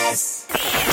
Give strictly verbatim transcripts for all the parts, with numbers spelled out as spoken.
S.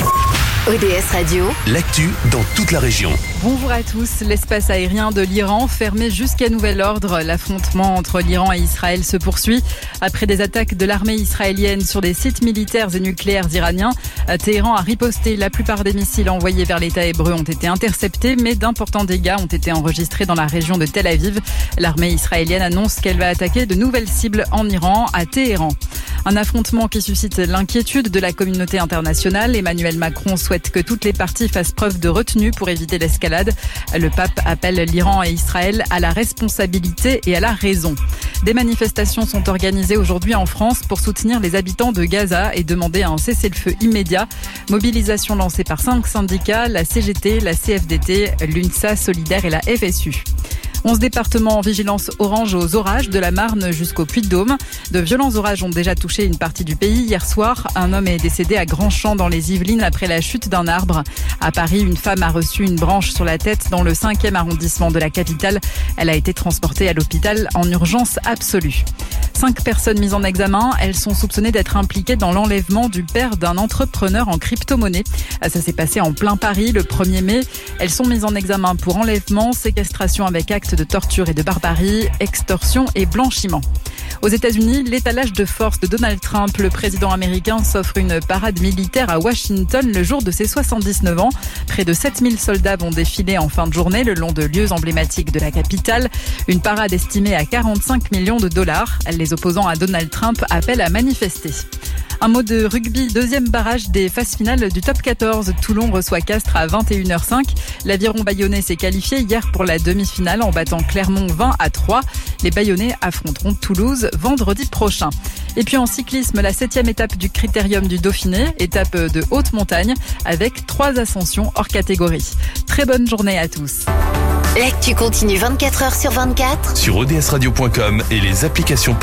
O D S Radio, l'actu dans toute la région. Bonjour à tous. L'espace aérien de l'Iran fermé jusqu'à nouvel ordre. L'affrontement entre l'Iran et Israël se poursuit. Après des attaques de l'armée israélienne sur des sites militaires et nucléaires iraniens, Téhéran a riposté. La plupart des missiles envoyés vers l'État hébreu ont été interceptés, mais d'importants dégâts ont été enregistrés dans la région de Tel Aviv. L'armée israélienne annonce qu'elle va attaquer de nouvelles cibles en Iran, à Téhéran. Un affrontement qui suscite l'inquiétude de la communauté internationale. Emmanuel Macron souhaite que toutes les parties fassent preuve de retenue pour éviter l'escalade. Le pape appelle l'Iran et Israël à la responsabilité et à la raison. Des manifestations sont organisées aujourd'hui en France pour soutenir les habitants de Gaza et demander un cessez-le-feu immédiat. Mobilisation lancée par cinq syndicats, la C G T, la C F D T, l'UNSA Solidaire et la F S U. onze départements en vigilance orange aux orages de la Marne jusqu'au Puy-de-Dôme. De violents orages ont déjà touché une partie du pays. Hier soir, un homme est décédé à Grandchamp dans les Yvelines après la chute d'un arbre. À Paris, une femme a reçu une branche sur la tête dans le cinquième arrondissement de la capitale. Elle a été transportée à l'hôpital en urgence absolue. Cinq personnes mises en examen. Elles sont soupçonnées d'être impliquées dans l'enlèvement du père d'un entrepreneur en crypto-monnaie. Ça s'est passé en plein Paris le premier mai. Elles sont mises en examen pour enlèvement, séquestration avec acte de torture et de barbarie, extorsion et blanchiment. Aux États-Unis, l'étalage de force de Donald Trump, le président américain, s'offre une parade militaire à Washington le jour de ses soixante-dix-neuf ans. Près de sept mille soldats vont défiler en fin de journée le long de lieux emblématiques de la capitale. Une parade estimée à quarante-cinq millions de dollars. Les opposants à Donald Trump appellent à manifester. Un mot de rugby, deuxième barrage des phases finales du top quatorze. Toulon reçoit Castres à vingt et une heures cinq. L'Aviron Bayonnais s'est qualifié hier pour la demi-finale en battant Clermont vingt à trois. Les Bayonnais affronteront Toulouse vendredi prochain. Et puis en cyclisme, la septième étape du Critérium du Dauphiné, étape de haute montagne avec trois ascensions hors catégorie. Très bonne journée à tous. L'actu continue vingt-quatre heures sur vingt-quatre Sur o d s radio point com et les applications